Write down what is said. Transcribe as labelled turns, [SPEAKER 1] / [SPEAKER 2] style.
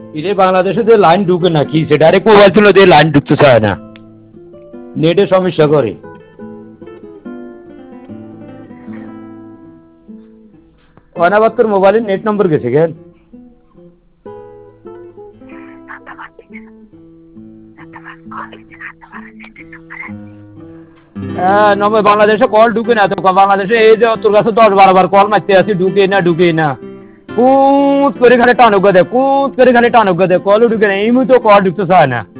[SPEAKER 1] ইরে বাংলাদেশে যে লাইন ঢুকে না কি সেটা ডাইরেক্ট মোবাইল ছিল দিয়ে লাইন ঢুকতে চায় না, নেটে সমস্যা করে। অনাবাদ তোর মোবাইলের নেট নম্বর গেছে কেন? হ্যাঁ নম্বর বাংলাদেশে কল ঢুকে না তো, বাংলাদেশে এই যে তোর কাছে 10-12 বার কল মারতে আছি, ঢুকে না কুত করে খালি টানুক দে, কুত করে খালি টানুক দে, কলও ঢুকে না, এই মুহূর্তে কল ঢুকতে চায় না।